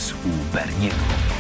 Jazz u Berniego.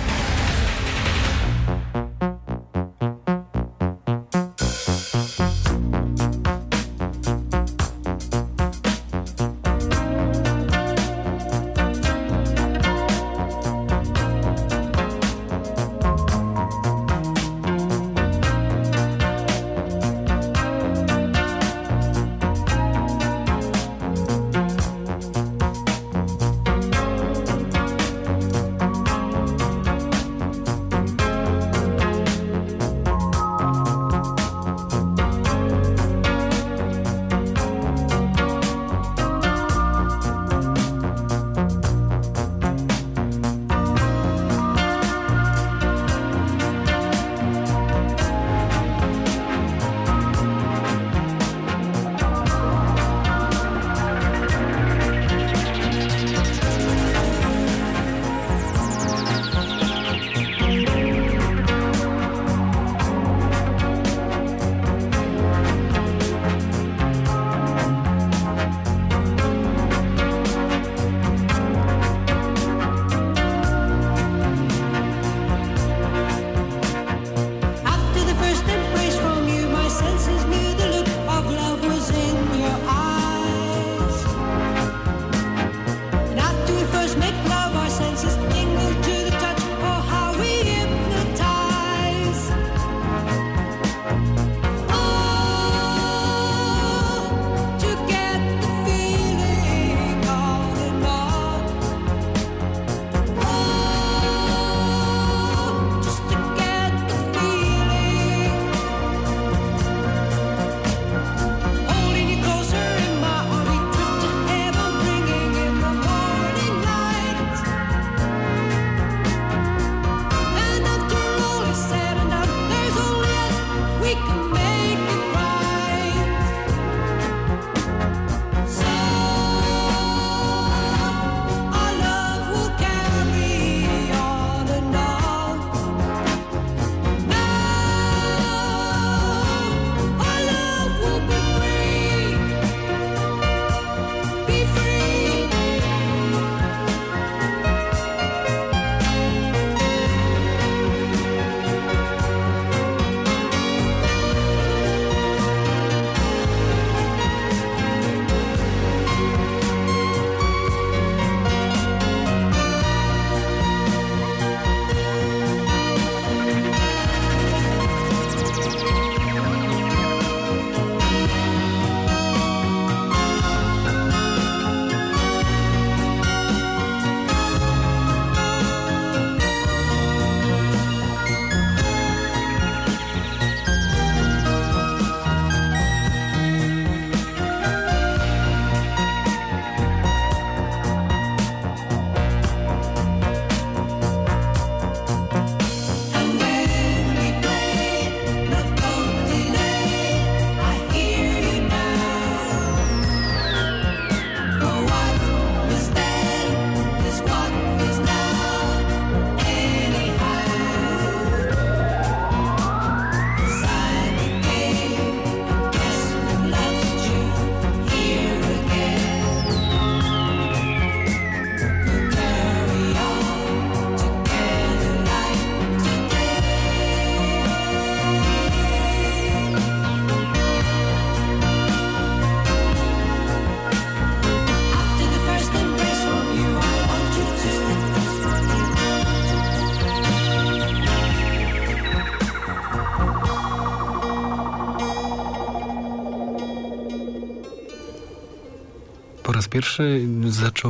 Po raz pierwszy zaczął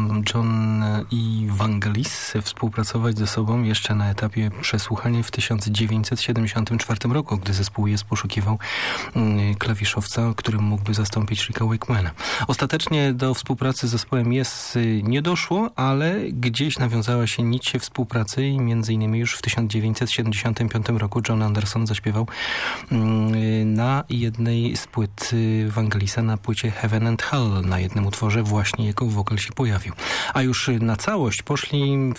John i Vangelis współpracować ze sobą jeszcze na etapie przesłuchania w 1974 roku, gdy zespół Yes poszukiwał klawiszowca, którym mógłby zastąpić Ricka Wakemana. Ostatecznie do współpracy z zespołem Yes nie doszło, ale gdzieś nawiązała się nić współpracy i między innymi już w 1975 roku John Anderson zaśpiewał na jednej z płyt Vangelisa, na płycie Heaven and Hell. Na jednym utworze właśnie jego wokal się pojawił. A już na całość poszli w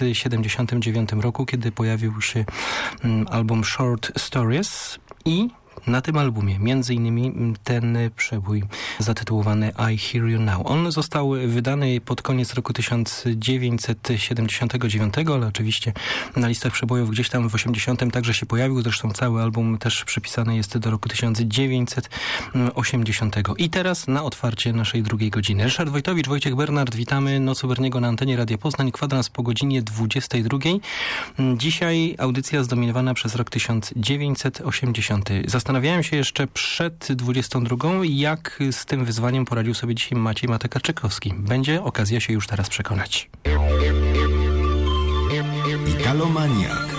1979 roku, kiedy pojawił się album Short Stories i Na tym albumie między innymi ten przebój zatytułowany I Hear You Now. On został wydany pod koniec roku 1979, ale oczywiście na listach przebojów gdzieś tam w 80 także się pojawił. Zresztą cały album też przypisany jest do roku 1980. I teraz na otwarcie naszej drugiej godziny. Ryszard Wojtowicz, Wojciech Bernard, witamy Noc u Berniego na antenie Radia Poznań. Kwadrans po godzinie 22. Dzisiaj audycja zdominowana przez rok 1980. Zastanawiałem się jeszcze przed 22, jak z tym wyzwaniem poradził sobie dzisiaj Maciej Matek-Arczykowski. Będzie okazja się już teraz przekonać. Italomaniak.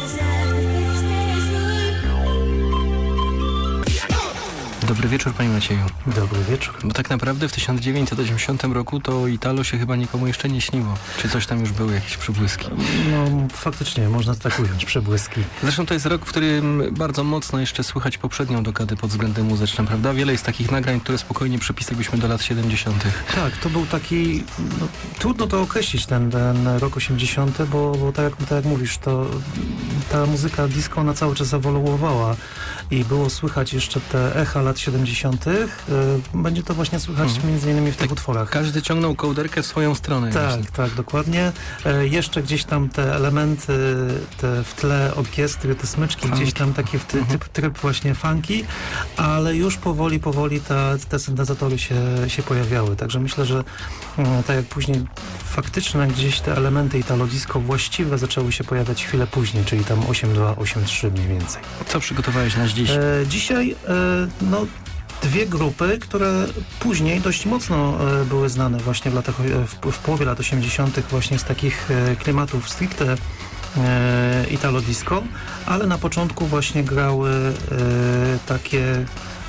Dobry wieczór, panie Macieju. Dobry wieczór. Bo tak naprawdę w 1980 roku to Italo się chyba nikomu jeszcze nie śniło. Czy coś tam już były, jakieś przebłyski? No faktycznie, można to tak ująć, przebłyski. Zresztą to jest rok, w którym bardzo mocno jeszcze słychać poprzednią dekadę pod względem muzycznym, prawda? Wiele jest takich nagrań, które spokojnie przypisalibyśmy do lat 70. Tak, to był taki... No, trudno to określić, ten rok 80, bo tak jak mówisz, to ta muzyka disco ona cały czas ewoluowała i było słychać jeszcze te echa lat 70. Będzie to właśnie słychać między innymi w tych utworach. Każdy ciągnął kołderkę w swoją stronę. Tak, dokładnie. Jeszcze gdzieś tam te elementy, w tle orkiestry, te smyczki, funky. Gdzieś tam takie tryb właśnie funky, ale już powoli te syntezatory się pojawiały. Także myślę, że tak jak później faktyczne gdzieś te elementy italo-disco właściwe zaczęły się pojawiać chwilę później, czyli tam 8.2, 8.3 mniej więcej. Co przygotowałeś na dziś? Dzisiaj dwie grupy, które później dość mocno były znane właśnie w połowie lat 80. właśnie z takich klimatów stricte italo-disco, ale na początku właśnie grały takie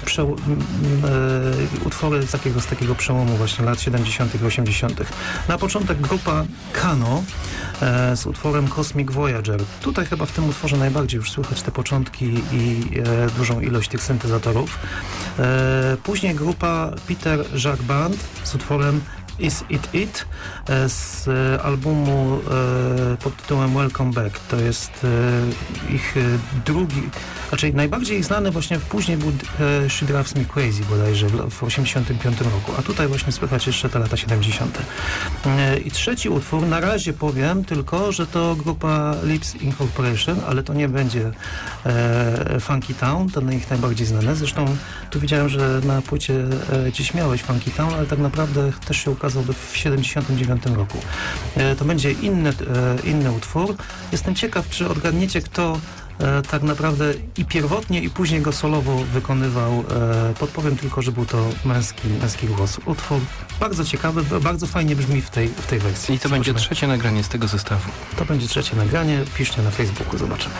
utwory z takiego przełomu właśnie lat 70. i 80. Na początek grupa Kano z utworem Cosmic Voyager. Tutaj chyba w tym utworze najbardziej już słychać te początki i dużą ilość tych syntezatorów. Później grupa Peter Jacques Band z utworem Is It z albumu pod tytułem Welcome Back. To jest ich drugi, raczej najbardziej znany właśnie później był She Drives Me Crazy bodajże w 85 roku, a tutaj właśnie słychać jeszcze te lata 70. I trzeci utwór, na razie powiem tylko, że to grupa Lips Incorporation, ale to nie będzie Funky Town, to ich najbardziej znane. Zresztą tu widziałem, że na płycie gdzieś miałeś Funky Town, ale tak naprawdę też się ukazał w 79 roku. To będzie inny utwór. Jestem ciekaw, czy odgadniecie, kto tak naprawdę i pierwotnie, i później go solowo wykonywał. Podpowiem tylko, że był to męski głos. Utwór bardzo ciekawy, bardzo fajnie brzmi w tej wersji. I to będzie trzecie nagranie z tego zestawu. To będzie trzecie nagranie. Piszcie na Facebooku, zobaczymy.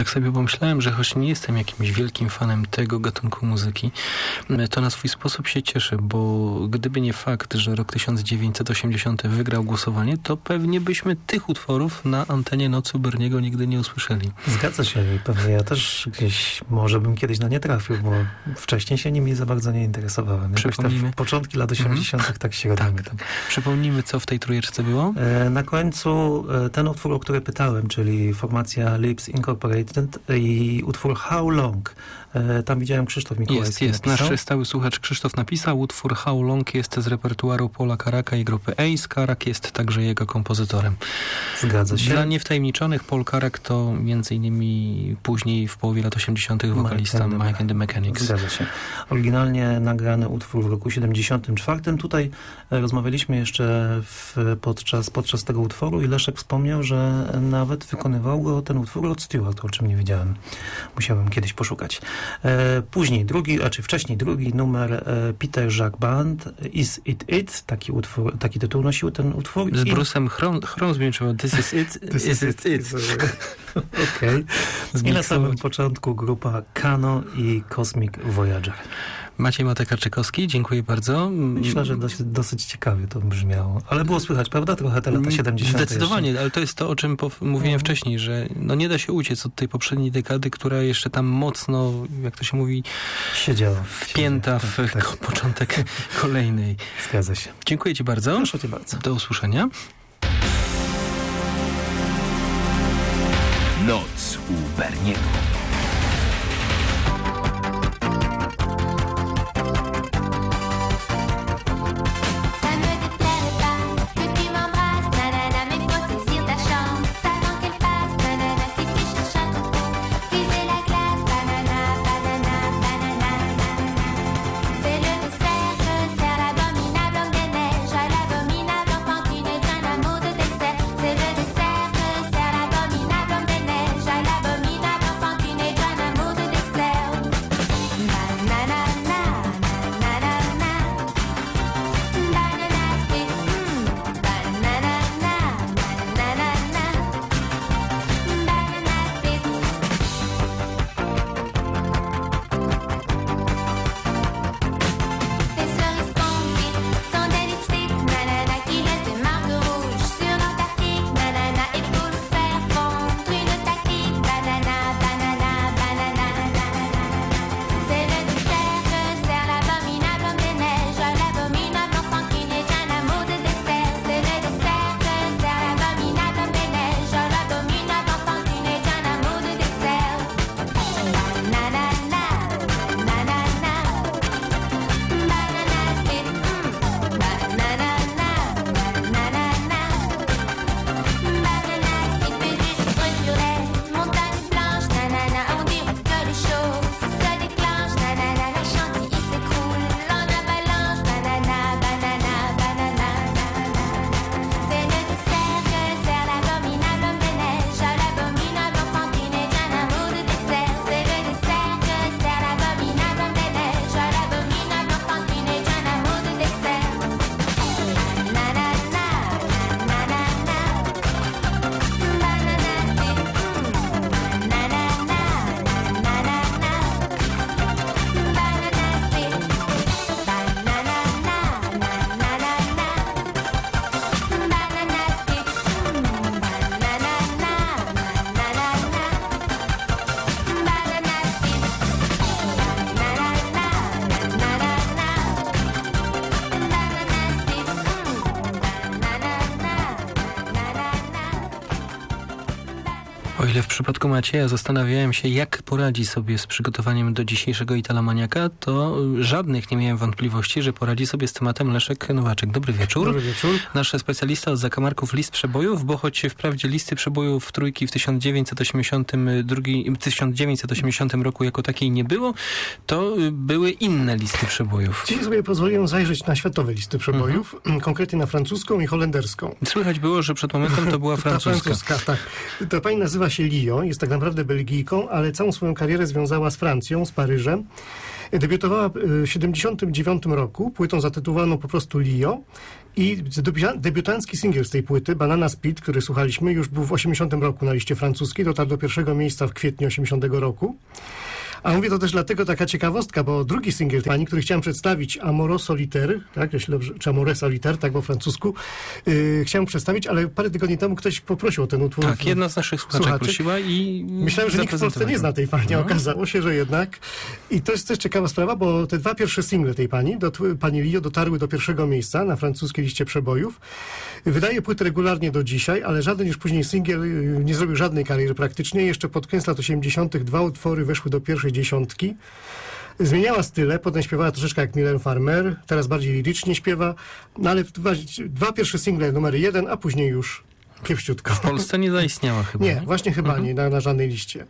Tak sobie pomyślałem, że choć nie jestem jakimś wielkim fanem tego gatunku muzyki, to na swój sposób się cieszę, bo gdyby nie fakt, że rok 1980 wygrał głosowanie, to pewnie byśmy tych utworów na antenie Nocy Berniego nigdy nie usłyszeli. Zgadza się. Pewnie ja też gdzieś może bym kiedyś na nie trafił, bo wcześniej się nimi za bardzo nie interesowałem. Przypomnijmy. Początki lat 80. tak się robiły. Tak. Przypomnijmy, co w tej trójeczce było? Na końcu ten utwór, o który pytałem, czyli formacja Lips Incorporated i utwór How Long. Tam widziałem Krzysztof Mikołajski. Jest. Nasz stały słuchacz Krzysztof napisał. Utwór How Long jest z repertuaru Paula Carracka i grupy Ace. Carrack jest także jego kompozytorem. Zgadza się. Dla niewtajemniczonych Paul Carrack to między innymi później w połowie lat 80. wokalista Mike and the Mechanics. Zgadza się. Oryginalnie nagrany utwór w roku 74. Tutaj rozmawialiśmy jeszcze podczas tego utworu i Leszek wspomniał, że nawet wykonywał go ten utwór Rod Stewart, o czym nie wiedziałem. Musiałem kiedyś poszukać. Wcześniej drugi numer Peter Jacques Band, Is It It? Taki tytuł nosił ten utwór. Z Bruce'em Hornsbym, This Is It? Is It It? Okej. I na samym początku grupa Kano i Cosmic Voyager. Maciej Matek-Arczykowski, dziękuję bardzo. Myślę, że dosyć ciekawie to brzmiało. Ale było słychać, prawda? Trochę te lata 70. Zdecydowanie, jeszcze. Ale to jest to, o czym mówiłem wcześniej, że nie da się uciec od tej poprzedniej dekady, która jeszcze tam mocno, jak to się mówi, siedziała. Wpięta w początek kolejnej. Zgadza się. Dziękuję ci bardzo. Proszę cię bardzo. Do usłyszenia. Noc u Berniego. O ile w przypadku Macieja zastanawiałem się, jak poradzi sobie z przygotowaniem do dzisiejszego Italomaniaka, to żadnych nie miałem wątpliwości, że poradzi sobie z tematem Leszek Nowaczek. Dobry wieczór. Dobry wieczór. Nasz specjalista od zakamarków list przebojów, bo choć wprawdzie listy przebojów trójki w 1980 roku jako takiej nie było, to były inne listy przebojów. Dzisiaj sobie pozwoliłem zajrzeć na światowe listy przebojów, konkretnie na francuską i holenderską. Słychać było, że przed momentem to była francuska. Tak. Ta pani nazywa się Lio, jest tak naprawdę Belgijką, ale całą swoją karierę związała z Francją, z Paryżem. Debiutowała w 1979 roku płytą zatytułowaną po prostu Lio i debiutancki singiel z tej płyty, Banana Split, który słuchaliśmy, już był w 80 roku na liście francuskiej, dotarł do pierwszego miejsca w kwietniu 80 roku. A mówię to też dlatego taka ciekawostka, bo drugi singiel tej pani, który chciałem przedstawić, Amore Solitaire, tak, jeśli dobrze, czy Amore Solitaire, tak po francusku, chciałem przedstawić, ale parę tygodni temu ktoś poprosił o ten utwór. Tak, jedna z naszych słuchaczek prosiła i myślałem, że nikt w Polsce nie zna tej pani, a okazało się, że jednak. I to jest też ciekawa sprawa, bo te dwa pierwsze single tej pani, pani Lio, dotarły do pierwszego miejsca na francuskiej liście przebojów. Wydaje płyty regularnie do dzisiaj, ale żaden już później singiel nie zrobił żadnej kariery praktycznie. Jeszcze pod koniec lat 80. dwa utwory weszły do pierwszej dziesiątki. Zmieniała style, potem śpiewała troszeczkę jak Mylène Farmer, teraz bardziej lirycznie śpiewa, no ale dwa pierwsze single numery 1, a później już kiepściutko. W Polsce nie zaistniała chyba. Nie, właśnie chyba nie, na żadnej liście.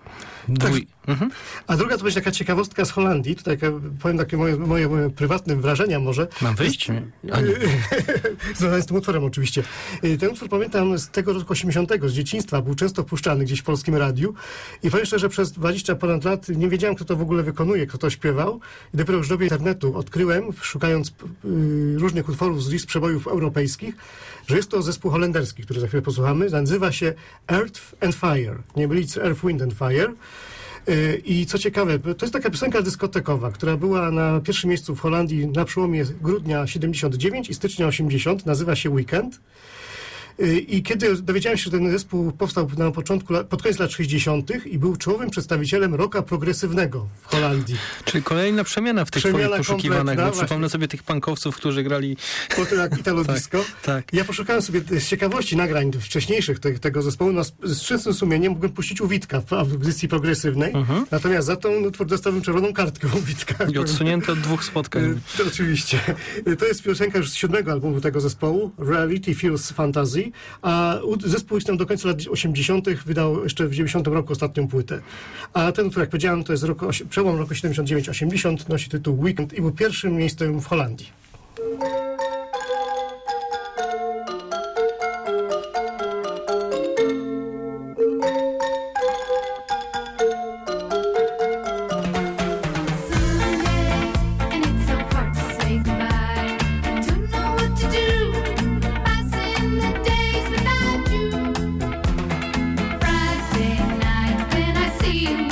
A druga to będzie taka ciekawostka z Holandii. Tutaj powiem takie moje prywatne wrażenia może. Mam wyjść? Związane z tym utworem oczywiście. Ten utwór pamiętam z tego roku 80, z dzieciństwa. Był często puszczany gdzieś w polskim radiu. I powiem szczerze, że przez 20 ponad lat nie wiedziałem, kto to w ogóle wykonuje, kto to śpiewał. I dopiero już w dobie internetu odkryłem, szukając różnych utworów z list przebojów europejskich, że jest to zespół holenderski, który za chwilę posłuchamy. Nazywa się Earth and Fire. Nie mylić Earth, Wind and Fire. I co ciekawe, to jest taka piosenka dyskotekowa, która była na pierwszym miejscu w Holandii na przełomie grudnia 79 i stycznia 80. Nazywa się Weekend. I kiedy dowiedziałem się, że ten zespół powstał na początku, pod koniec lat 60. i był czołowym przedstawicielem rocka progresywnego w Holandii. Czyli kolejna przemiana w tych twoich poszukiwanych, bo przypomnę sobie tych punkowców, którzy grali... Potem jak Italo Disco. Tak. Ja poszukałem sobie z ciekawości nagrań wcześniejszych tego zespołu. No, z czystym sumieniem mógłbym puścić u Witka w audycji progresywnej. Natomiast za tą utwór dostałem czerwoną kartkę u Witka. I odsunięto od 2 spotkań. To oczywiście. To jest piosenka już z 7. albumu tego zespołu, Reality Feels Fantasy. A zespół istniał do końca lat 80. wydał jeszcze w 90 roku ostatnią płytę. A ten, który jak powiedziałem, to jest przełom roku 79-80, nosi tytuł Weekend i był pierwszym miejscem w Holandii.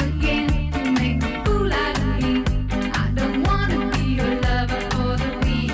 Lover for the week.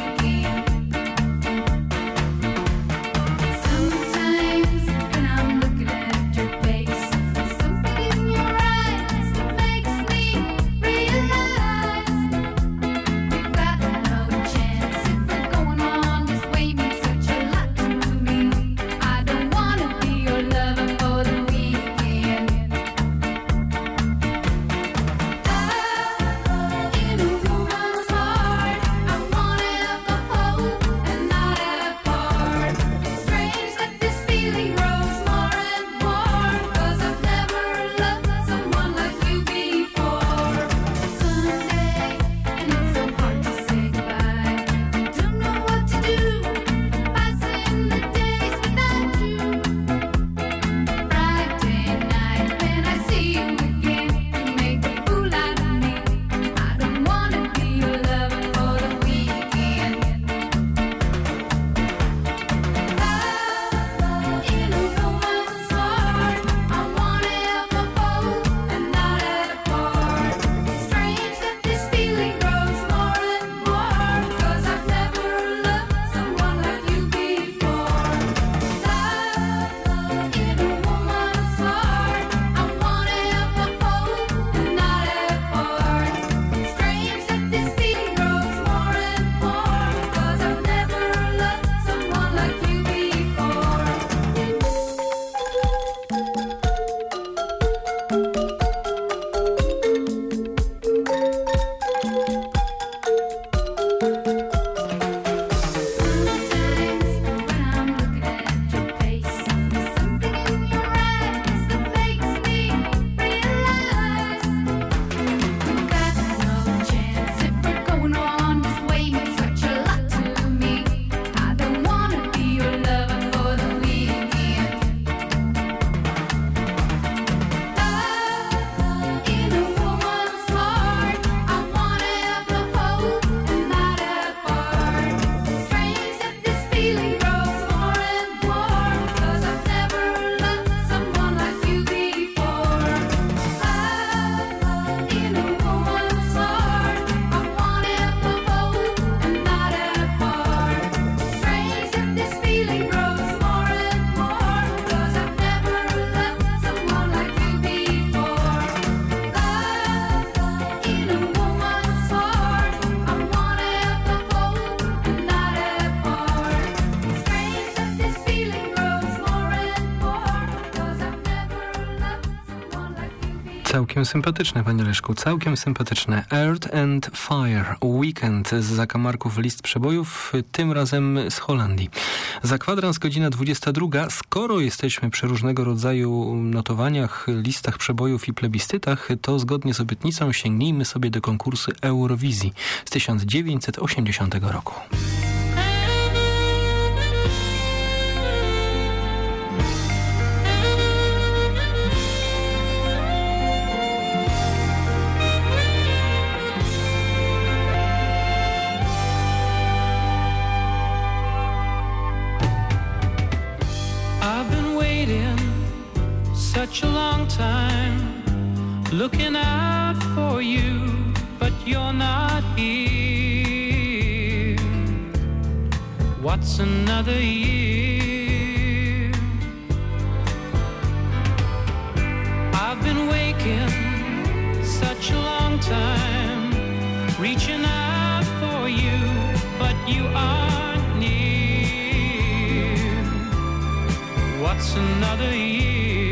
Całkiem sympatyczne, panie Leszku, całkiem sympatyczne. Earth and Fire, Weekend z zakamarków list przebojów, tym razem z Holandii. Za kwadrans godzina 22. Skoro jesteśmy przy różnego rodzaju notowaniach, listach przebojów i plebiscytach, to zgodnie z obietnicą sięgnijmy sobie do konkursu Eurowizji z 1980 roku. Such a long time looking out for you, but you're not here. What's another year? I've been waking such a long time, reaching out for you, but you aren't near. What's another year?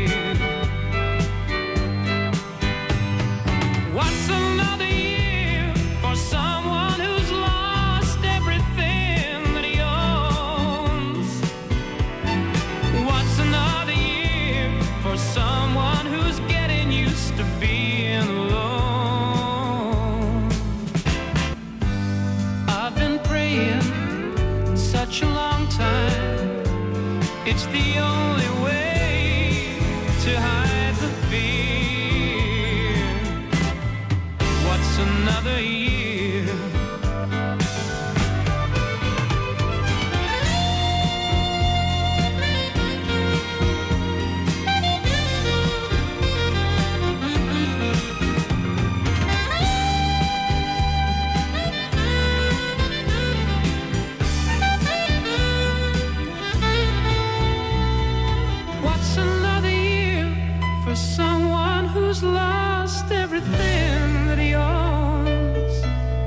What's another year for someone who's lost everything that he owns? What's another year for someone who's getting used to being alone? I've been praying such a long time, it's the only way to hide the fear. What's another year? What's another year for someone who's lost everything that he owns?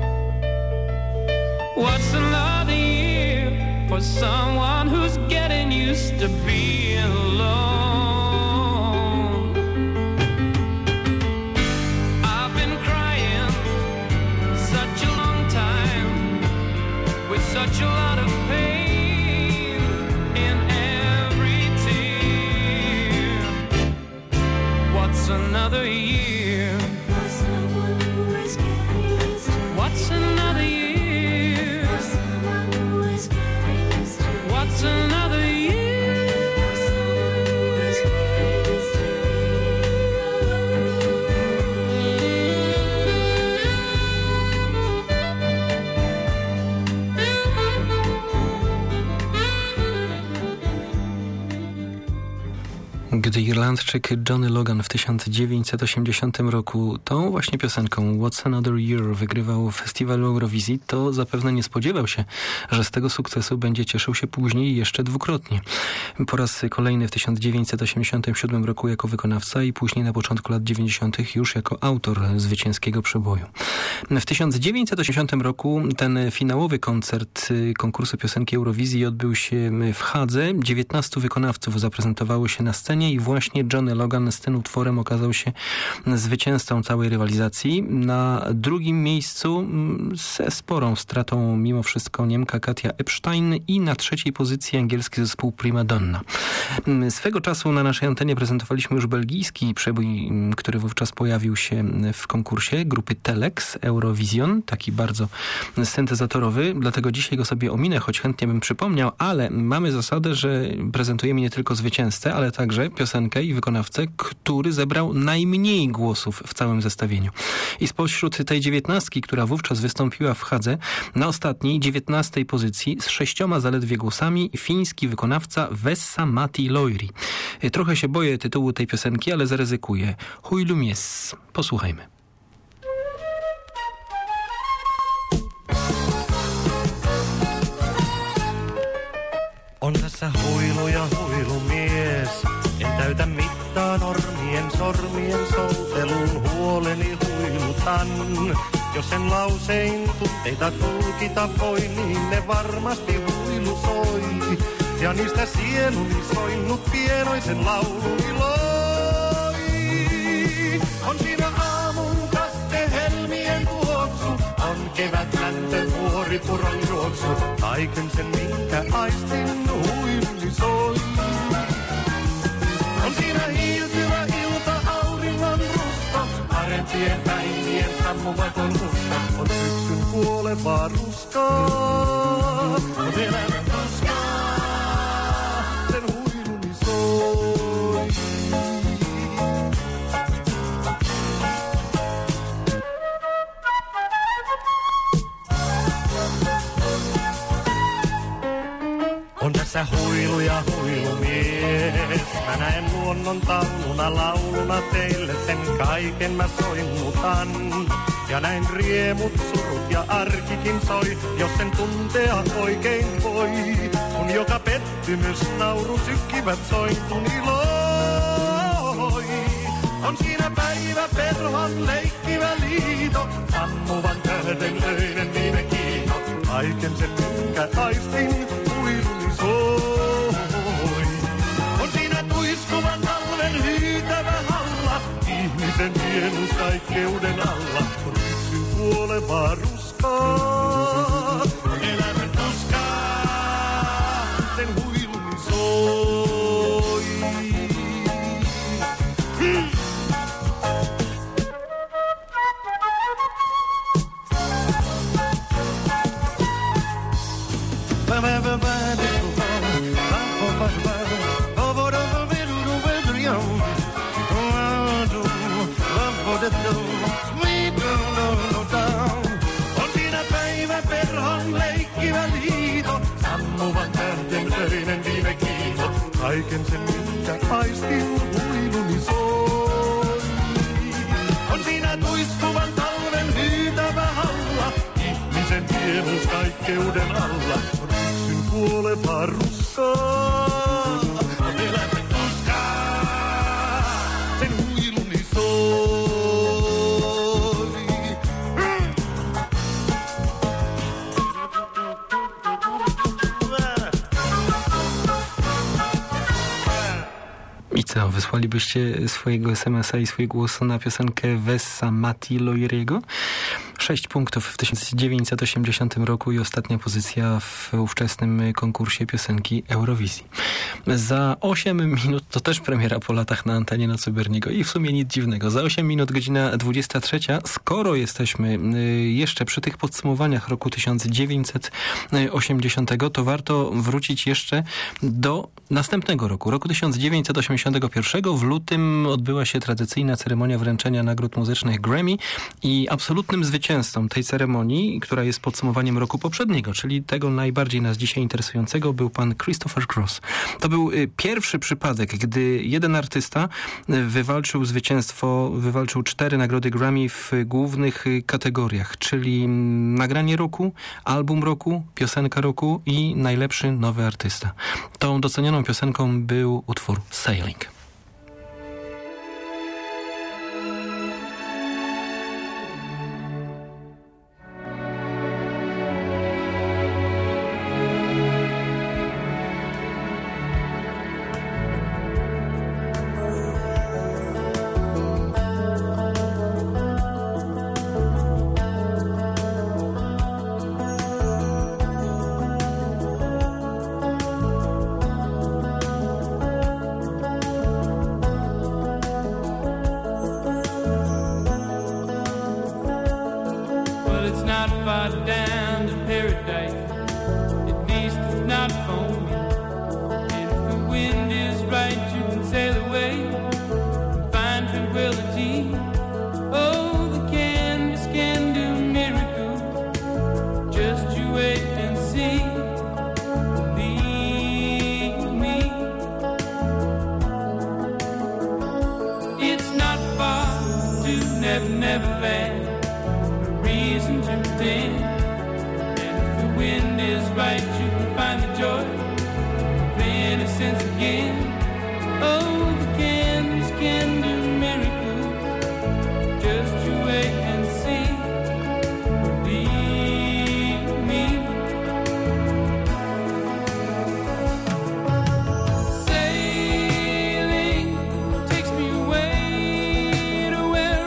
What's another year for someone who's getting used to being alone? I've been crying such a long time with such a lot of pain in every tear. What's another year? What's another year? What's another year? Gdy Irlandczyk Johnny Logan w 1980 roku tą właśnie piosenką What's Another Year wygrywał festiwal Eurowizji, to zapewne nie spodziewał się, że z tego sukcesu będzie cieszył się później jeszcze dwukrotnie. Po raz kolejny w 1987 roku jako wykonawca i później na początku lat 90. już jako autor zwycięskiego przeboju. W 1980 roku ten finałowy koncert konkursu piosenki Eurowizji odbył się w Hadze. 19 wykonawców zaprezentowało się na scenie i właśnie Johnny Logan z tym utworem okazał się zwycięzcą całej rywalizacji. Na drugim miejscu ze sporą stratą mimo wszystko Niemka Katia Epstein i na trzeciej pozycji angielski zespół Prima Donna. Swego czasu na naszej antenie prezentowaliśmy już belgijski przebój, który wówczas pojawił się w konkursie grupy Telex Eurovision, taki bardzo syntezatorowy, dlatego dzisiaj go sobie ominę, choć chętnie bym przypomniał, ale mamy zasadę, że prezentujemy nie tylko zwycięzcę, ale także piosenkę i wykonawcę, który zebrał najmniej głosów w całym zestawieniu. I spośród tej 19, która wówczas wystąpiła w Hadze, na ostatniej 19 pozycji z 6 zaledwie głosami fiński wykonawca Vesa-Matti Loiri. Trochę się boję tytułu tej piosenki, ale zaryzykuję. Huilumies. Posłuchajmy. On tässä huilu ja huilumies. En täytä mittaa normien sormien souteluun huoleni huilutan. Jos en lausein tunteita tulkita voi, niin ne varmasti huilu soi. Ja niistä sieluni soinnut pienoisen lauluni loi. On siinä aamun kaste helmien tuoksu, on kevät läntön vuoripuron juoksu. Kaiken sen minkä aistin huiluni soi. On siinä hiiltyvä ilta auringon rusko, parempien päivien sammumaton usko. On syksyn kuolevaa ruskaa, on elämän ruskaa, sen huiluni soi. On tässä huilu ja huilumies. Mä näen luonnon tauluna lauluna teille sen kaiken mä soinnutan. Ja näin riemut, surut ja arkikin soi, jos sen tuntea oikein voi. Kun joka pettymys, nauru sykkivät sointun iloi. On siinä päivä perhon leikkivä liito, sammuvan tähden löinen viime kiito. Kaiken sen minkä aistin huiluni soi. On siinä tuiskuvan talven hyytävä halla, ihmisen hienus kaikkeuden alla. On syksyn kuolevaa ruskaa, on elämän tuskaa, sen huiluni soi. On siinä päivä perhon leikkivä liito, sammuvan tähden löinen viime kiito. Kaiken sen minkä aistin huiluni soi. On siinä tuiskuvan talven hyytävä halla, ihmisen hiemus kaikkeuden alla. On syksyn kuolevaa ruskaa, on elämän tuskaa, sen huiluni soi. I co, wysłalibyście swojego SMS-a i swój głos na piosenkę Vessa Matti Loiriego? 6 punktów w 1980 roku i ostatnia pozycja w ówczesnym konkursie piosenki Eurowizji. Za 8 minut, to też premiera po latach na antenie na Cyberniego i w sumie nic dziwnego. Za 8 minut godzina 23. Skoro jesteśmy jeszcze przy tych podsumowaniach roku 1980, to warto wrócić jeszcze do następnego roku. Roku 1981 w lutym odbyła się tradycyjna ceremonia wręczenia nagród muzycznych Grammy i absolutnym zwycięzcą tej ceremonii, która jest podsumowaniem roku poprzedniego, czyli tego najbardziej nas dzisiaj interesującego, był pan Christopher Cross. To był pierwszy przypadek, gdy jeden artysta wywalczył zwycięstwo, wywalczył 4 nagrody Grammy w głównych kategoriach, czyli nagranie roku, album roku, piosenka roku i najlepszy nowy artysta. Tą docenioną piosenką był utwór Sailing. Sailing takes me away to where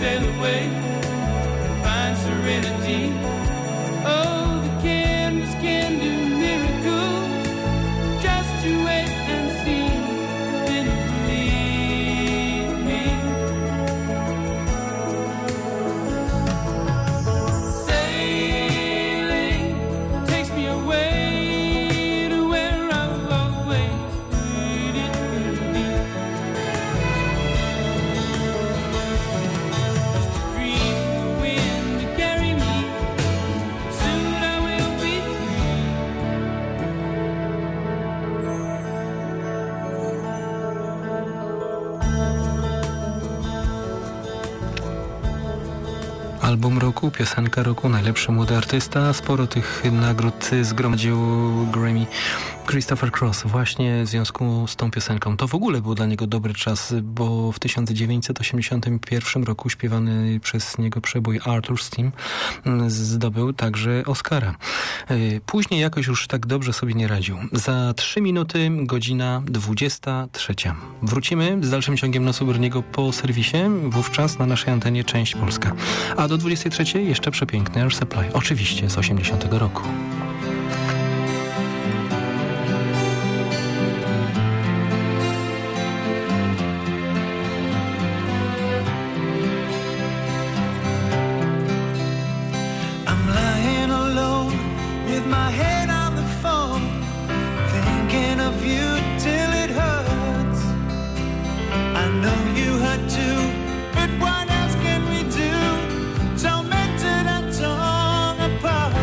sail away, find serenity. Oh, the canvas can do miracles. Just you wait and see, then believe me. Sailing takes me away to where I've always needed to be. Dream the wind to carry me. Soon I will be free. Album roku, piosenka roku, najlepszy młody artysta. Sporo tych nagród zgromadził Grammy Christopher Cross właśnie w związku z tą piosenką. To w ogóle był dla niego dobry czas, bo w 1981 roku śpiewany przez niego przebój Arthur's Theme zdobył także Oscara. Później jakoś już tak dobrze sobie nie radził. Za 3 minuty, godzina 23. Wrócimy z dalszym ciągiem Nocy Berniego po serwisie, wówczas na naszej antenie Część Polska. A do 23 jeszcze przepiękny Air Supply, oczywiście z 80 roku. I'm lying alone with my head on the phone, thinking of you till it hurts. I know you hurt too, but what else can we do? Tormented and torn apart.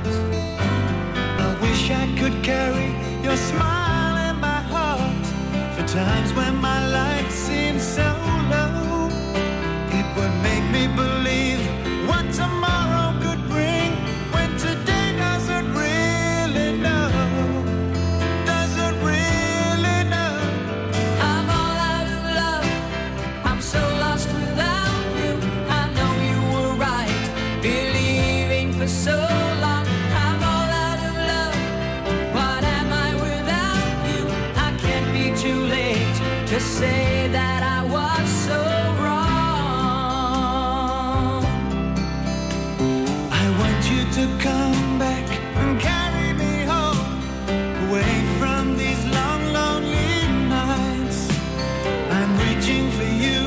I wish I could carry your smile in my heart for times when my life seems so low. It would make me believe what tomorrow could bring when today doesn't really know. Doesn't really know. I'm all out of love. I'm so lost without you. I know you were right, believing for so long. I'm all out of love. What am I without you? I can't be too late to say that I was so wrong. I want you to come back and carry me home, away from these long, lonely nights. I'm reaching for you